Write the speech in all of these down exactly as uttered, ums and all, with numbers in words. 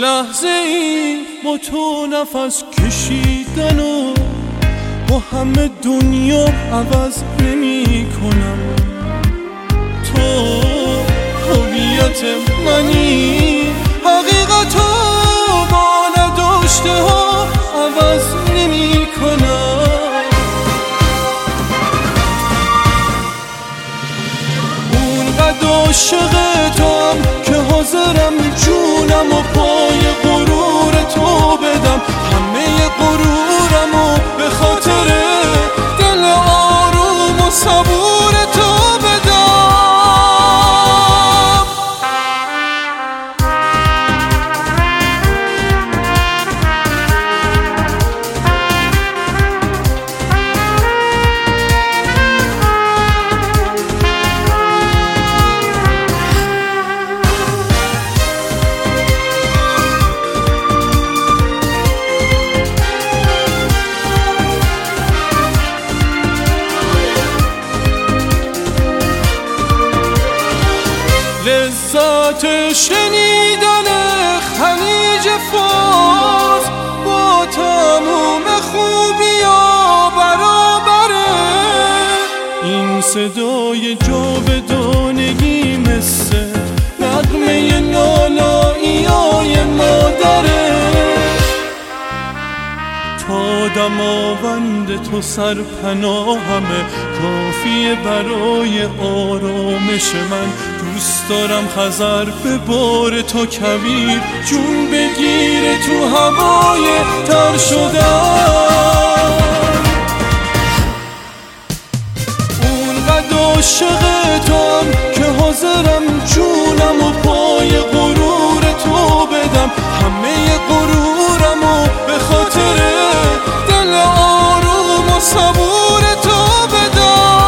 لحظه ای با تو نفس کشیدن و با همه دنیا عوض نمی کنم. تو هویت منی، حقیقتو با نداشته ها عوض نمی کنم. اونقدر عاشق توام که حاضرم جونم و پای غرور تو بدم، همه غرورم و به خاطر دل آروم و صبور تو بدم. لذت شنیدن خلیج فارس با تموم خوبیا برابره. این صدای جاودانگی مثل نغمه نالایی‌های مادره. تا دماوند تو سرپناهمه، کافیه برای آرامش من. دوست دارم خزر به بار تو کویر جون بگیره تو هوای تر شدن. اونقدر عاشق توام که حاضرم جونم و پای غرور تو بدم، همه غرورم و به خاطر دل آروم و صبور تو بدم.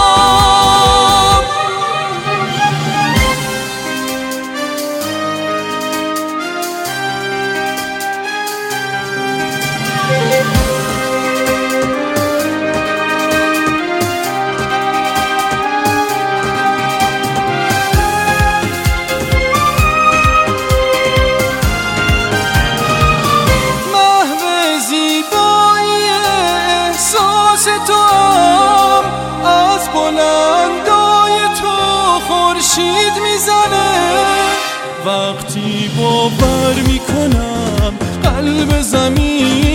توام از بلندای تو خورشید میزنه. وقتی باور میکنم قلب زمین